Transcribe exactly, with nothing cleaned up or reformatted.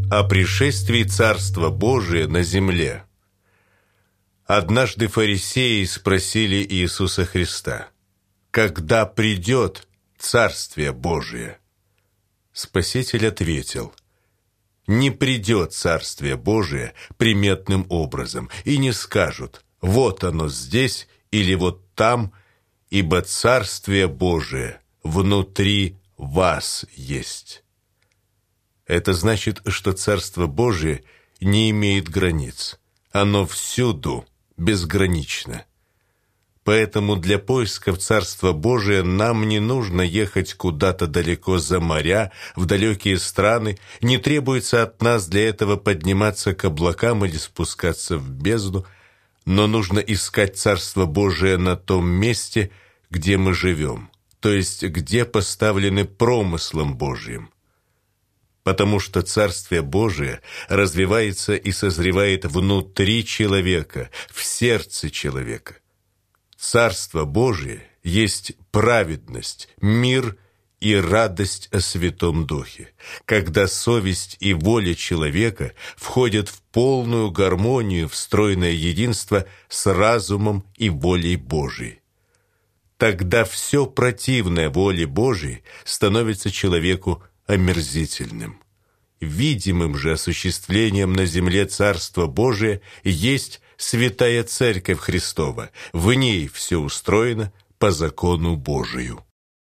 О пришествии Царства Божия на земле. Однажды фарисеи спросили Иисуса Христа: «Когда придет Царствие Божие?» Спаситель ответил: «Не придет Царствие Божие приметным образом, и не скажут: вот оно здесь или вот там, ибо Царствие Божие внутри вас есть». Это значит, что Царство Божие не имеет границ. Оно всюду безгранично. Поэтому для поисков Царства Божия нам не нужно ехать куда-то далеко за моря, в далекие страны, не требуется от нас для этого подниматься к облакам или спускаться в бездну, но нужно искать Царство Божие на том месте, где мы живем, то есть где поставлены промыслом Божьим. Потому что Царствие Божие развивается и созревает внутри человека, в сердце человека. Царство Божие есть праведность, мир и радость о Святом Духе, когда совесть и воля человека входят в полную гармонию, в стройное единство с разумом и волей Божией. Тогда все противное воле Божией становится человеку омерзительным. Видимым же осуществлением на земле Царства Божия есть Святая Церковь Христова. В ней все устроено по закону Божию.